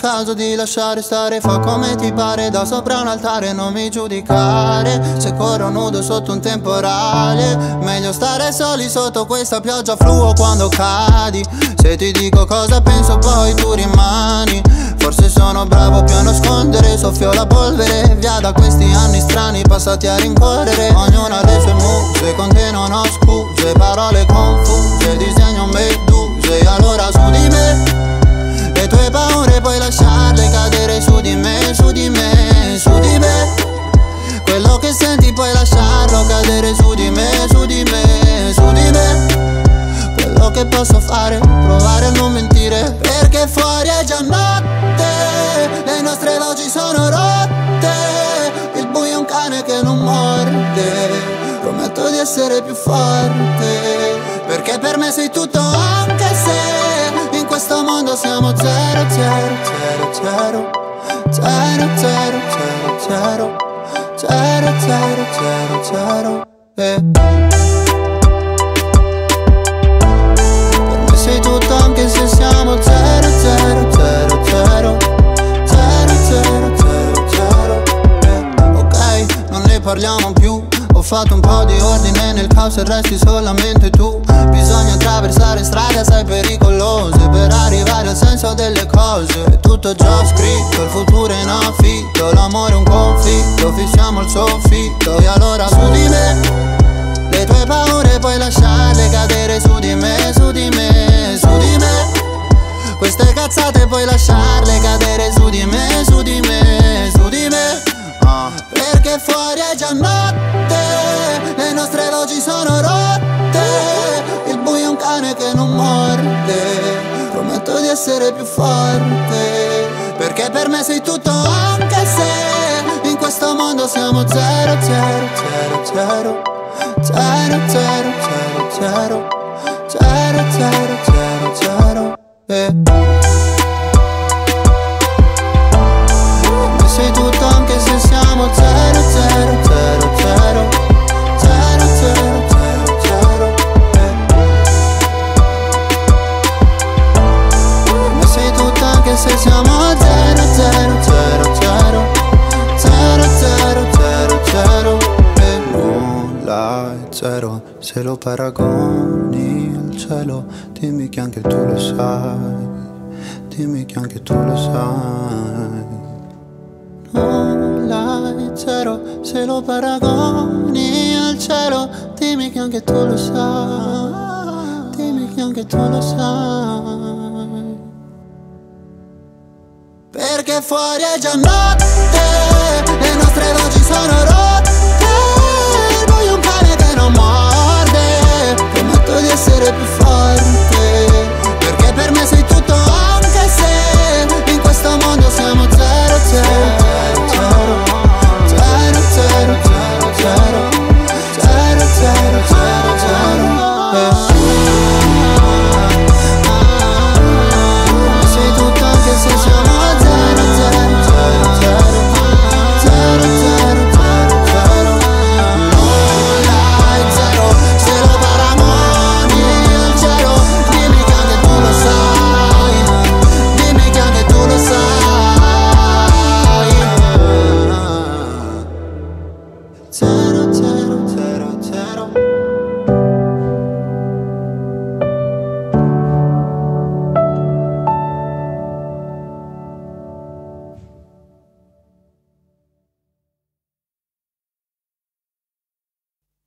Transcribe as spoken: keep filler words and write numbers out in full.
caso di lasciare stare, fa come ti pare, da sopra un altare non mi giudicare. Se corro nudo sotto un temporale, meglio stare soli sotto questa pioggia fluo quando cadi. Se ti dico cosa penso poi tu rimani. Forse sono bravo più a nascondere, soffio la polvere via da questi anni strani passati a rincorrere. Ognuno ha le sue muse, con te non ho scuse, parole confuse, disegno meduse. Allora su di me, le tue paure puoi lasciarle cadere su di me, su di me, su di me. Quello che senti puoi lasciarlo cadere su di me, su di me, su di me. Quello che posso fare, provare a non mentire, perché fuori è già notte, le nostre voci sono rotte, il buio è un cane che non morde, prometto di essere più forte, perché per me sei tutto anche se in questo mondo siamo zero, zero, zero, zero, zero, zero, zero, zero, zero, zero, zero, eh. Sei tutto anche se siamo zero, zero, zero, zero, zero, zero, zero, zero, eh. Ok, non ne parliamo più. Ho fatto un po' di ordine nel caos e resti solamente tu. Bisogna attraversare strade assai pericolose per arrivare al senso delle cose. È tutto già scritto, il futuro è in affitto, l'amore è un conflitto, fissiamo il soffitto. E allora su di me, le tue paure puoi lasciarle cadere su di me, su di me, su di me. Queste cazzate puoi lasciarle cadere su di me, su di me, su di me. uh. Perché fuori è già notte, le nostre voci sono rotte, il buio è un cane che non morde, prometto di essere più forte, perché per me sei tutto anche se in questo mondo siamo zero, zero, zero, zero, zero, zero, zero, zero, zero, zero, zero, eh. Ma sei tutto anche se siamo zero, zero, zero, zero, zero, zero, zero, zero, eh. Ma sei tutto anche se siamo zero, zero, zero, zero, zero, zero, zero, zero, eh. Nulla è zero se lo paragoni al cielo, dimmi che anche tu lo sai, dimmi che anche tu lo sai. Nulla è zero se lo paragoni al cielo, dimmi che anche tu lo sai, dimmi che anche tu lo sai. Perché fuori è già notte, le nostre voci sono rotte, il buio è un cane che non morde, prometto di essere più forte,